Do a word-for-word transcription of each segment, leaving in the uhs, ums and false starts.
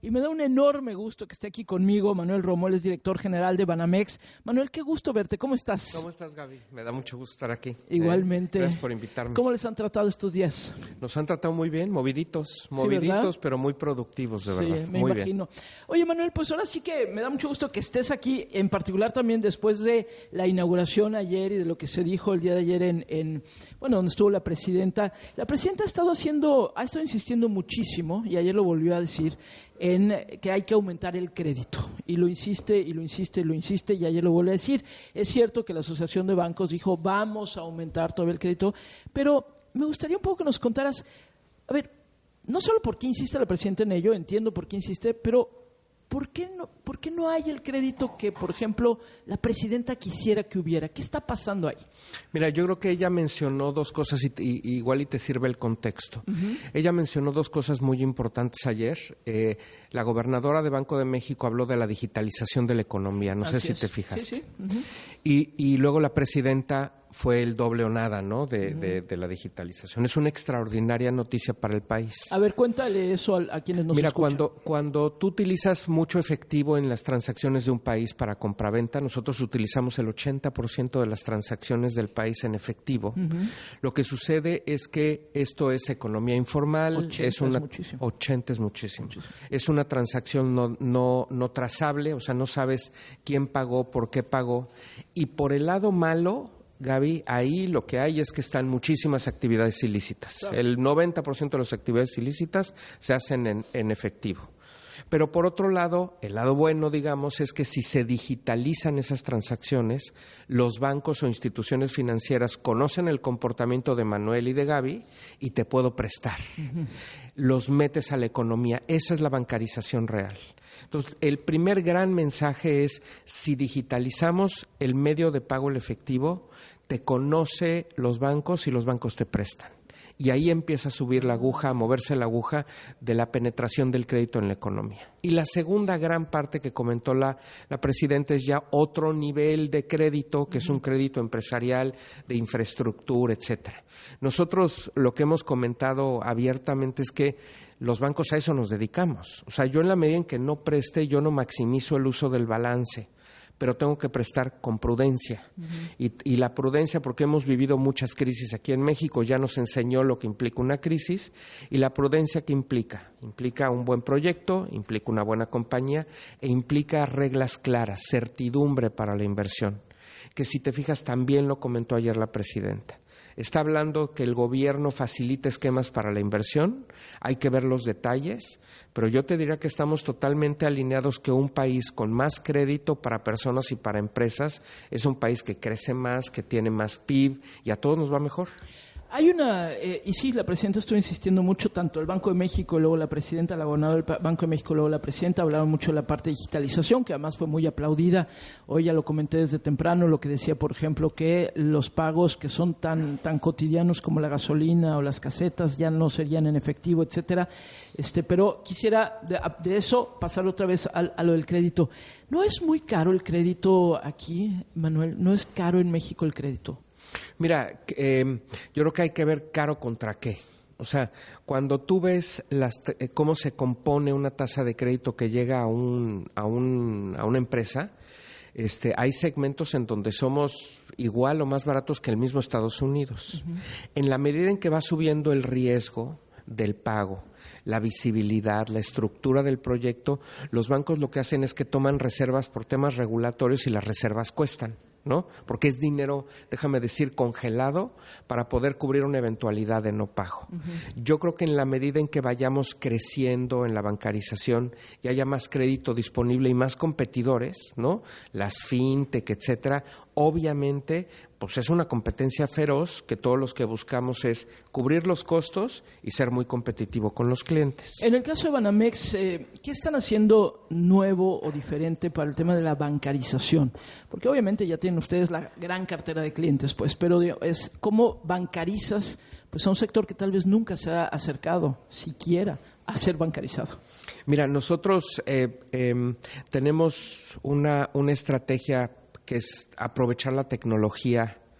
y me da un enorme gusto que esté aquí conmigo Manuel Romo, él es director general de Banamex. Manuel, qué gusto verte, ¿cómo estás? ¿Cómo estás, Gaby? Me da mucho gusto estar aquí. Igualmente. Eh, gracias por invitarme. ¿Cómo les han tratado estos días? Nos han tratado muy bien, moviditos, moviditos, sí, pero muy productivos, de sí, verdad. Me muy imagino. Bien. Oye, Manuel, pues ahora sí que me da mucho gusto que estés aquí, en particular también después de la inauguración ayer y de lo que se dijo el día de ayer en, en bueno, donde estuvo la presidenta. La presidenta ha estado haciendo, ha estado insistiendo muchísimo, y ayer lo volvió a decir, en que hay que aumentar el crédito. Y lo insiste, y lo insiste, y lo insiste, y ayer lo vuelve a decir. Es cierto que la Asociación de Bancos dijo, vamos a aumentar todo el crédito, pero me gustaría un poco que nos contaras, a ver, no solo por qué insiste la presidenta en ello, entiendo por qué insiste, pero ¿por qué no, por qué no hay el crédito que, por ejemplo, la presidenta quisiera que hubiera? ¿Qué está pasando ahí? Mira, yo creo que ella mencionó dos cosas y, y igual y te sirve el contexto. Uh-huh. Ella mencionó dos cosas muy importantes ayer. Eh, la gobernadora de Banco de México habló de la digitalización de la economía, no Así sé es. si te fijaste. Sí, sí. Uh-huh. y, y luego la presidenta fue el doble o nada, ¿no?, de, uh-huh. de, de la digitalización. Es una extraordinaria noticia para el país. A ver, cuéntale eso a, a quienes nos Mira, escuchan. Mira, cuando, cuando tú utilizas mucho efectivo en las transacciones de un país para compraventa, nosotros utilizamos el ochenta por ciento de las transacciones del país en efectivo. Uh-huh. Lo que sucede es que esto es economía informal. ochenta es una, es muchísimo. ochenta es muchísimo. muchísimo. Es una transacción no, no, no trazable, o sea, no sabes quién pagó, por qué pagó. Y por el lado malo, Gaby, ahí lo que hay es que están muchísimas actividades ilícitas. Claro. El noventa por ciento de las actividades ilícitas se hacen en, en efectivo. Pero por otro lado, el lado bueno, digamos, es que si se digitalizan esas transacciones, los bancos o instituciones financieras conocen el comportamiento de Manuel y de Gaby y te puedo prestar. Uh-huh. Los metes a la economía. Esa es la bancarización real. Entonces, el primer gran mensaje es, si digitalizamos el medio de pago, el efectivo, te conoce los bancos y los bancos te prestan. Y ahí empieza a subir la aguja, a moverse la aguja de la penetración del crédito en la economía. Y la segunda gran parte que comentó la, la presidenta es ya otro nivel de crédito, que es un crédito empresarial, de infraestructura, etcétera. Nosotros lo que hemos comentado abiertamente es que los bancos a eso nos dedicamos. O sea, yo en la medida en que no preste, yo no maximizo el uso del balance, pero tengo que prestar con prudencia. Uh-huh. Y, y la prudencia, porque hemos vivido muchas crisis aquí en México, ya nos enseñó lo que implica una crisis, y la prudencia que implica, implica un buen proyecto, implica una buena compañía, e implica reglas claras, certidumbre para la inversión, que si te fijas también lo comentó ayer la presidenta. Está hablando que el gobierno facilita esquemas para la inversión, hay que ver los detalles, pero yo te diría que estamos totalmente alineados que un país con más crédito para personas y para empresas es un país que crece más, que tiene más P I B y a todos nos va mejor. Hay una, eh, y sí, la presidenta estuvo insistiendo mucho, tanto el Banco de México, luego la presidenta, la gobernadora del Banco de México, luego la presidenta, hablaron mucho de la parte de digitalización, que además fue muy aplaudida. Hoy ya lo comenté desde temprano, lo que decía, por ejemplo, que los pagos que son tan tan cotidianos como la gasolina o las casetas ya no serían en efectivo, etcétera. Este, pero quisiera de, de eso pasar otra vez a, a lo del crédito. ¿No es muy caro el crédito aquí, Manuel? ¿No es caro en México el crédito? Mira, eh, yo creo que hay que ver caro contra qué. O sea, cuando tú ves las, eh, cómo se compone una tasa de crédito que llega a, un, a, un, a una empresa, este, hay segmentos en donde somos igual o más baratos que el mismo Estados Unidos. Uh-huh. En la medida en que va subiendo el riesgo del pago, la visibilidad, la estructura del proyecto, los bancos lo que hacen es que toman reservas por temas regulatorios y las reservas cuestan, ¿no? Porque es dinero, déjame decir, congelado para poder cubrir una eventualidad de no pago. Uh-huh. Yo creo que en la medida en que vayamos creciendo en la bancarización y haya más crédito disponible y más competidores, ¿no? Las fintech, etcétera, obviamente, pues es una competencia feroz que todos los que buscamos es cubrir los costos y ser muy competitivo con los clientes. En el caso de Banamex, eh, ¿qué están haciendo nuevo o diferente para el tema de la bancarización? Porque obviamente ya tienen ustedes la gran cartera de clientes, pues, pero es cómo bancarizas pues a un sector que tal vez nunca se ha acercado siquiera a ser bancarizado. Mira, nosotros eh, eh, tenemos una, una estrategia que es aprovechar la tecnología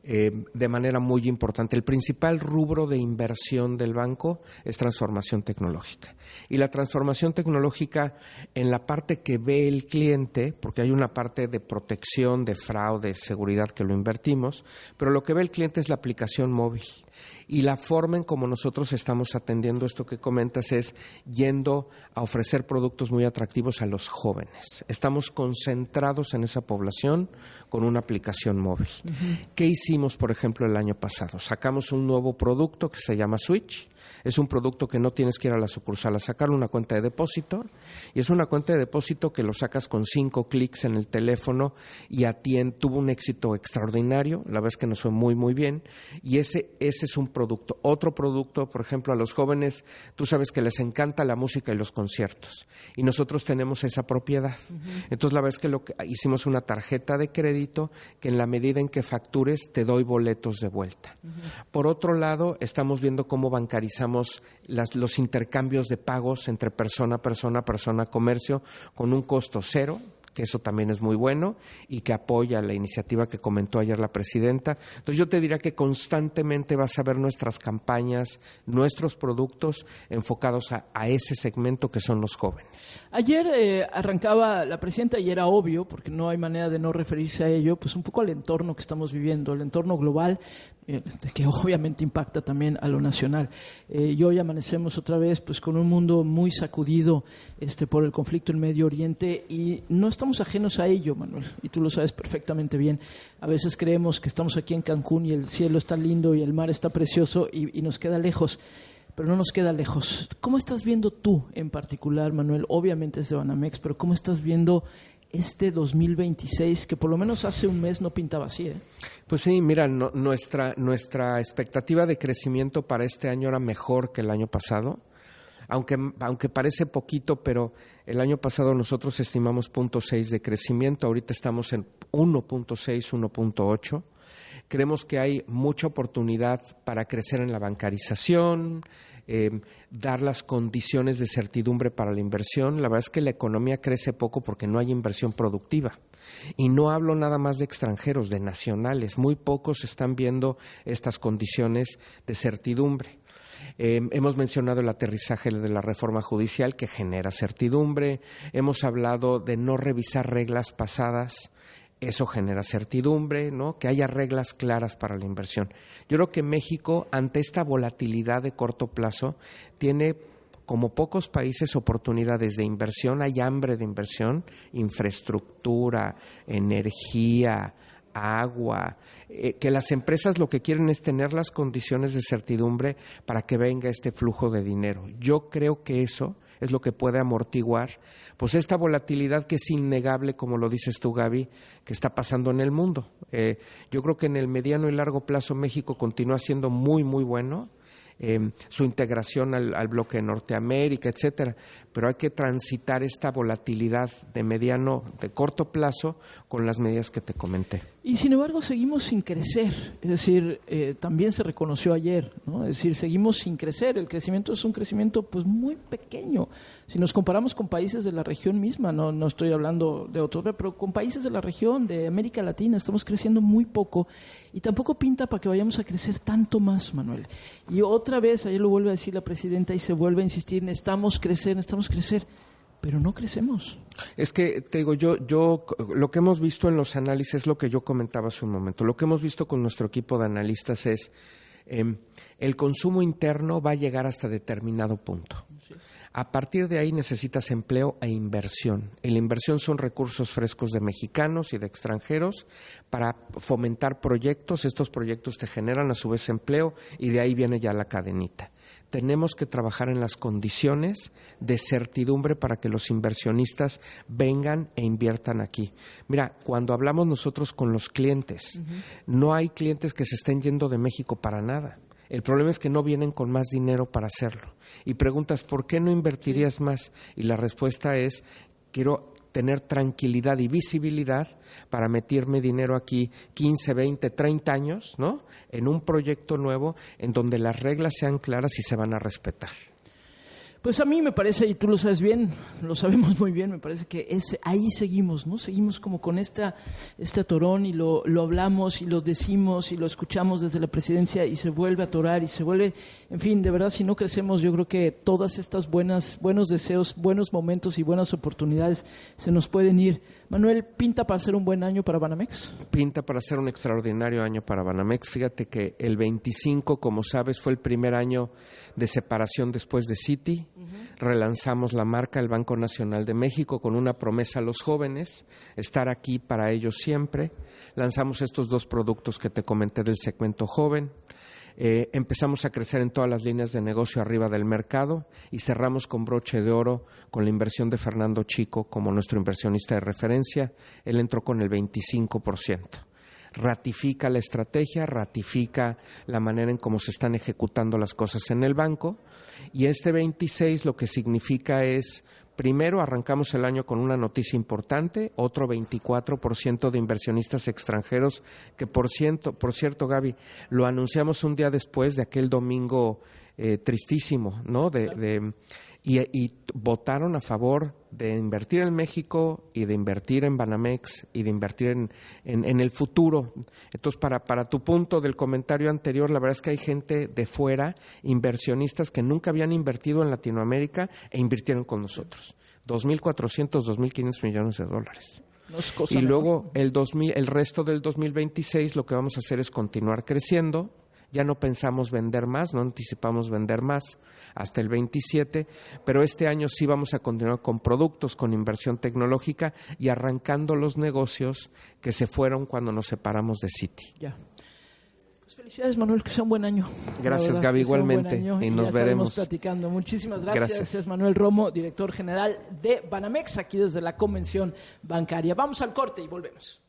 eh, de manera muy importante. El principal rubro de inversión del banco es transformación tecnológica. Y la transformación tecnológica en la parte que ve el cliente, porque hay una parte de protección, de fraude, seguridad que lo invertimos, pero lo que ve el cliente es la aplicación móvil. Y la forma en como nosotros estamos atendiendo esto que comentas es yendo a ofrecer productos muy atractivos a los jóvenes. Estamos concentrados en esa población con una aplicación móvil. Uh-huh. ¿Qué hicimos, por ejemplo, el año pasado? Sacamos un nuevo producto que se llama Switch. Es un producto que no tienes que ir a la sucursal a sacarlo, una cuenta de depósito, y es una cuenta de depósito que lo sacas con cinco clics en el teléfono y atien, tuvo un éxito extraordinario, la verdad es que nos fue muy muy bien, y ese, ese es un producto. Otro producto, por ejemplo, a los jóvenes, tú sabes que les encanta la música y los conciertos, y nosotros tenemos esa propiedad. Uh-huh. Entonces la verdad es que, lo que hicimos una tarjeta de crédito que en la medida en que factures te doy boletos de vuelta. Uh-huh. Por otro lado, estamos viendo cómo bancarizamos Las, los intercambios de pagos entre persona, persona, persona, comercio, con un costo cero, que eso también es muy bueno y que apoya la iniciativa que comentó ayer la presidenta. Entonces yo te diría que constantemente vas a ver nuestras campañas, nuestros productos enfocados a, a ese segmento que son los jóvenes. Ayer eh, arrancaba la presidenta y era obvio, porque no hay manera de no referirse a ello, pues un poco al entorno que estamos viviendo, el entorno global, eh, que obviamente impacta también a lo nacional. Eh, y hoy amanecemos otra vez pues con un mundo muy sacudido este, por el conflicto en Medio Oriente y no estamos ajenos a ello, Manuel, y tú lo sabes perfectamente bien. A veces creemos que estamos aquí en Cancún y el cielo está lindo y el mar está precioso y, y nos queda lejos, pero no nos queda lejos. ¿Cómo estás viendo tú en particular, Manuel? Obviamente es de Banamex, pero ¿cómo estás viendo este dos mil veintiséis, que por lo menos hace un mes no pintaba así, ¿eh? Pues sí, mira, no, nuestra, nuestra expectativa de crecimiento para este año era mejor que el año pasado, aunque, aunque parece poquito, pero el año pasado nosotros estimamos cero punto seis de crecimiento, ahorita estamos en uno punto seis, uno punto ocho. Creemos que hay mucha oportunidad para crecer en la bancarización, eh, dar las condiciones de certidumbre para la inversión. La verdad es que la economía crece poco porque no hay inversión productiva. Y no hablo nada más de extranjeros, de nacionales. Muy pocos están viendo estas condiciones de certidumbre. Eh, hemos mencionado el aterrizaje de la reforma judicial que genera certidumbre. Hemos hablado de no revisar reglas pasadas. Eso genera certidumbre, ¿no? Que haya reglas claras para la inversión. Yo creo que México, ante esta volatilidad de corto plazo, tiene como pocos países oportunidades de inversión. Hay hambre de inversión, infraestructura, energía, agua, eh, que las empresas lo que quieren es tener las condiciones de certidumbre para que venga este flujo de dinero. Yo creo que eso es lo que puede amortiguar pues esta volatilidad que es innegable, como lo dices tú, Gaby, que está pasando en el mundo. Eh, yo creo que en el mediano y largo plazo México continúa siendo muy, muy bueno. Eh, su integración al, al bloque de Norteamérica, etcétera, pero hay que transitar esta volatilidad de mediano, de corto plazo con las medidas que te comenté. Y sin embargo seguimos sin crecer, es decir, eh, también se reconoció ayer, ¿no? Es decir, seguimos sin crecer, el crecimiento es un crecimiento pues muy pequeño, si nos comparamos con países de la región misma, no, no estoy hablando de otros, pero con países de la región, de América Latina, estamos creciendo muy poco y tampoco pinta para que vayamos a crecer tanto más, Manuel. Y otra vez, ayer lo vuelve a decir la presidenta y se vuelve a insistir, necesitamos crecer, necesitamos crecer. Pero no crecemos. Es que, te digo, yo, yo, lo que hemos visto en los análisis es lo que yo comentaba hace un momento. Lo que hemos visto con nuestro equipo de analistas es eh, el consumo interno va a llegar hasta determinado punto. Sí. A partir de ahí necesitas empleo e inversión. Y la inversión son recursos frescos de mexicanos y de extranjeros para fomentar proyectos. Estos proyectos te generan a su vez empleo y de ahí viene ya la cadenita. Tenemos que trabajar en las condiciones de certidumbre para que los inversionistas vengan e inviertan aquí. Mira, cuando hablamos nosotros con los clientes, uh-huh. no hay clientes que se estén yendo de México para nada. El problema es que no vienen con más dinero para hacerlo. Y preguntas, ¿por qué no invertirías más? Y la respuesta es, quiero tener tranquilidad y visibilidad para meterme dinero aquí quince, veinte, treinta años, ¿no? En un proyecto nuevo en donde las reglas sean claras y se van a respetar. Pues a mí me parece, y tú lo sabes bien, lo sabemos muy bien, me parece que es, ahí seguimos, ¿no? Seguimos como con esta, este atorón y lo, lo hablamos y lo decimos y lo escuchamos desde la presidencia y se vuelve a atorar y se vuelve, en fin, de verdad, si no crecemos, yo creo que todas estas buenas, buenos deseos, buenos momentos y buenas oportunidades se nos pueden ir. Manuel, ¿pinta para ser un buen año para Banamex? Pinta para ser un extraordinario año para Banamex. Fíjate que el veinticinco, como sabes, fue el primer año de separación después de Citi. Uh-huh. Relanzamos la marca, el Banco Nacional de México, con una promesa a los jóvenes, estar aquí para ellos siempre. Lanzamos estos dos productos que te comenté del segmento joven. Eh, empezamos a crecer en todas las líneas de negocio arriba del mercado y cerramos con broche de oro con la inversión de Fernando Chico como nuestro inversionista de referencia. Él entró con el veinticinco por ciento. Ratifica la estrategia, ratifica la manera en cómo se están ejecutando las cosas en el banco, y este veintiséis lo que significa es, primero, arrancamos el año con una noticia importante, otro veinticuatro por ciento de inversionistas extranjeros, que por cierto, por cierto, Gaby, lo anunciamos un día después de aquel domingo eh, tristísimo, ¿no? De, de, y, y votaron a favor de invertir en México y de invertir en Banamex y de invertir en, en, en el futuro. Entonces, para, para tu punto del comentario anterior, la verdad es que hay gente de fuera, inversionistas que nunca habían invertido en Latinoamérica e invirtieron con nosotros. dos mil cuatrocientos, dos mil quinientos millones de dólares. No es cosa y menor. luego el, dos mil, el resto del dos mil veintiséis lo que vamos a hacer es continuar creciendo. Ya no pensamos vender más, no anticipamos vender más hasta el veintisiete, pero este año sí vamos a continuar con productos, con inversión tecnológica y arrancando los negocios que se fueron cuando nos separamos de Citi. Ya. Pues felicidades, Manuel, que sea un buen año. Gracias, Gaby, igualmente, y, y nos ya veremos. Platicando. Muchísimas gracias. Gracias. Es Manuel Romo, director general de Banamex, aquí desde la Convención Bancaria. Vamos al corte y volvemos.